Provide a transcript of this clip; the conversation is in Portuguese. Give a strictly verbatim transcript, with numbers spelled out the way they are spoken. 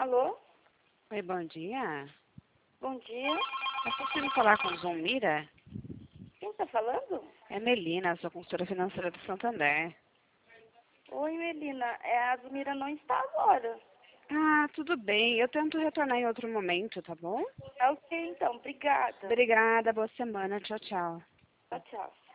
Alô? Oi, bom dia. Bom dia. Eu consigo falar com o Zumira? Quem tá falando? É Melina, sou consultora financeira do Santander. Oi, Melina. É, a Zumira não está agora. Ah, tudo bem. Eu tento retornar em outro momento, tá bom? É ok, então. Obrigada. Obrigada, boa semana. Tchau, tchau. Tchau, tchau.